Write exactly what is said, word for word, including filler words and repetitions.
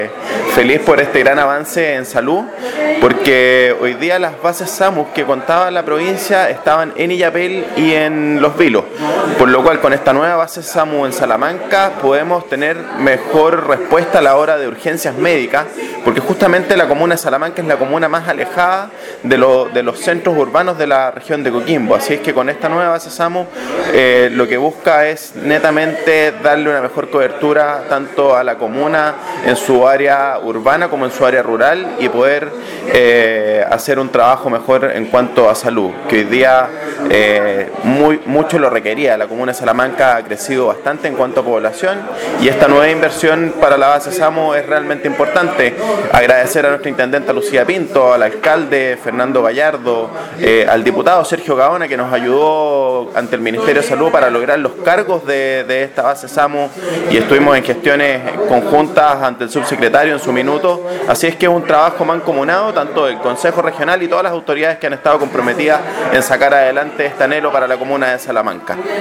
Feliz por este gran avance en salud, porque hoy día las bases SAMU que contaba la provincia estaban en Illapel y en Los Vilos, por lo cual con esta nueva base SAMU en Salamanca podemos tener mejor respuesta a la hora de urgencias médicas, porque justamente la comuna de Salamanca es la comuna más alejada de, lo, de los centros urbanos de la región de Coquimbo, así es que con esta nueva base SAMU eh, lo que busca es netamente darle una mejor cobertura tanto a la comuna en su área urbana como en su área rural y poder eh, hacer un trabajo mejor en cuanto a salud, que hoy día eh, muy, mucho lo requería. La comuna de Salamanca ha crecido bastante en cuanto a población y esta nueva inversión para la base SAMU es realmente importante. Agradecer a nuestra intendenta Lucía Pinto, al alcalde Fernando Gallardo, eh, al diputado Sergio Gaona, que nos ayudó ante el Ministerio de Salud para lograr los cargos de, de esta base SAMU, y estuvimos en gestiones conjuntas ante el subsecretario en su minuto, así es que es un trabajo mancomunado tanto del Consejo Regional y todas las autoridades que han estado comprometidas en sacar adelante este anhelo para la comuna de Salamanca.